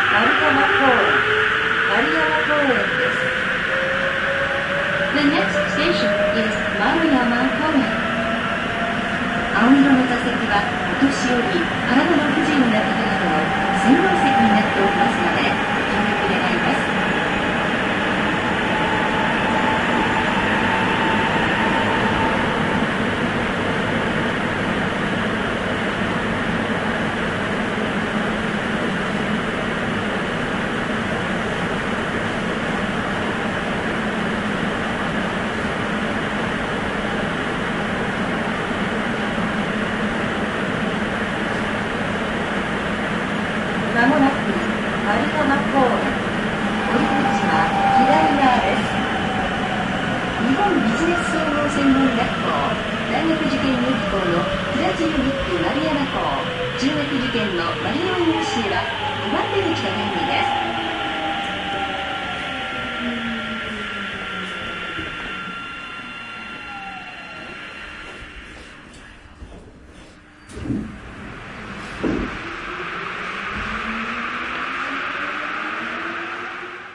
丸山公園、丸山公園です。The next station is 丸山公園。青色の座席はお年寄り、体の不自由な方などの専用席になっておりますので、ご協力願います。まもなく丸山公園、降り口は左側です。日本ビジネス総合専門学校大学受験予備校のプラジオブック丸山校、中学受験のマリオン UC は5番出口が便利です。